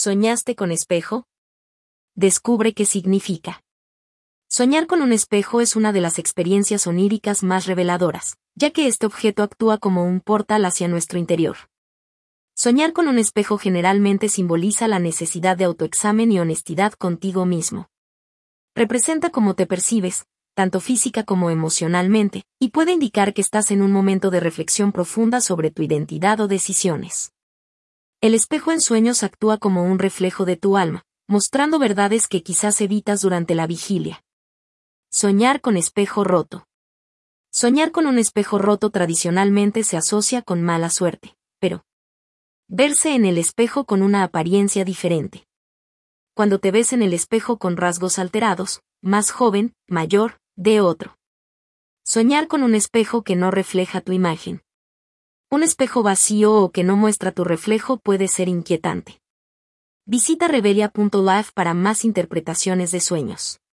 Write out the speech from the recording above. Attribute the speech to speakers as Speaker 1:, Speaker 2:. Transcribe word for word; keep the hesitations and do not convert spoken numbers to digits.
Speaker 1: ¿Soñaste con espejo? Descubre qué significa. Soñar con un espejo es una de las experiencias oníricas más reveladoras, ya que este objeto actúa como un portal hacia nuestro interior. Soñar con un espejo generalmente simboliza la necesidad de autoexamen y honestidad contigo mismo. Representa cómo te percibes, tanto física como emocionalmente, y puede indicar que estás en un momento de reflexión profunda sobre tu identidad o decisiones. El espejo en sueños actúa como un reflejo de tu alma, mostrando verdades que quizás evitas durante la vigilia. Soñar con espejo roto. Soñar con un espejo roto tradicionalmente se asocia con mala suerte, pero verse en el espejo con una apariencia diferente. Cuando te ves en el espejo con rasgos alterados, más joven, mayor, de otro. Soñar con un espejo que no refleja tu imagen. Un espejo vacío o que no muestra tu reflejo puede ser inquietante. Visita revelia punto life para más interpretaciones de sueños.